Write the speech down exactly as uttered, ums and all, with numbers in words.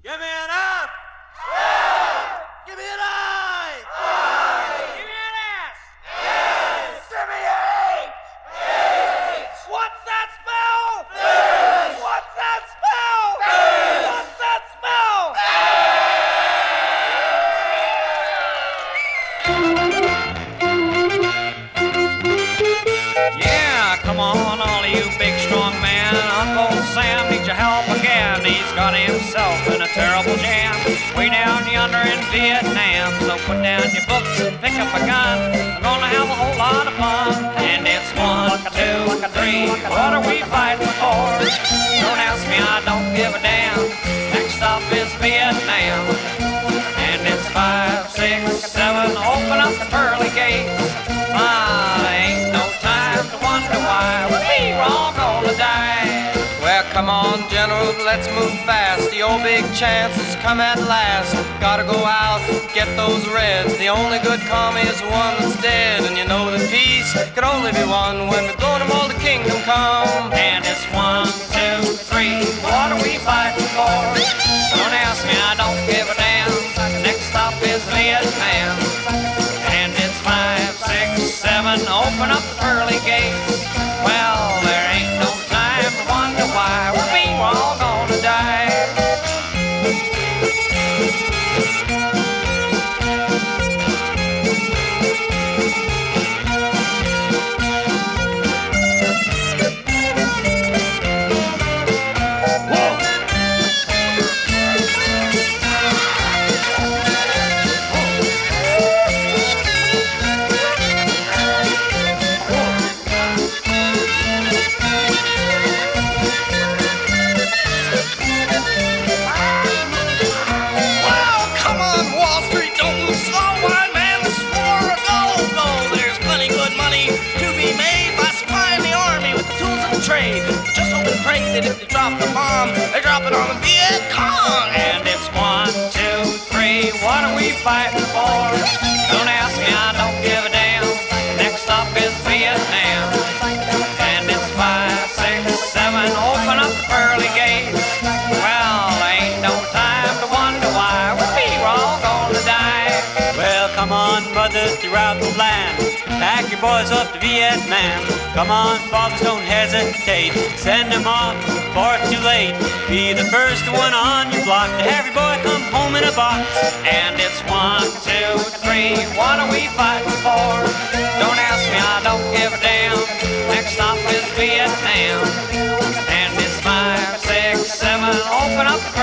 Give me an F. F. Give me an I. I. Give me an S. S. Give me an H. H. What's that spell? Fish. What's that spell? Fish. What's that spell? Yeah, come on, all of you big strong men. Uncle Sam needs your help again. He's got himself in a terrible jam way down yonder in Vietnam. So put down your books and pick up a gun. We're gonna have a whole lot of fun. And it's one, two, three. What are we fighting for? Don't ask me, I don't give a damn. Next stop is Vietnam. And it's five, six, seven. Open up the pearly gates. Ah, ain't no time to wonder why we were all gonna die. Well, come on, General, let's move fast. The old big chance has come at last. Gotta go out, get those Reds. The only good commie is the one that's dead. And you know that peace can only be won when we're going to all the kingdom come. And it's one, two, three. What are we fighting for? Don't ask me, I don't give a damn. Next stop is Vietnam. And it's five, six, seven. Open up the pearly gates. Well, there ain't no time to wonder why we were all gonna die. Just hope and pray that if they drop the bomb, they drop it on the Viet Cong. And it's one, two, three. What are we fighting for? Don't ask me, I don't give a damn. Next stop is Vietnam. And it's five, six, seven. Open up the pearly gates. Well, ain't no time to wonder why we were all gonna die. Well, come on, brothers throughout the land. Pack your boys off to Vietnam. Come on, fathers, don't hesitate. Send them off before it's too late. Be the first one on your block to have your boy come home in a box. And it's one, two, three. What are we fighting for? Don't ask me, I don't give a damn. Next stop is Vietnam. And it's five, six, seven. Open up the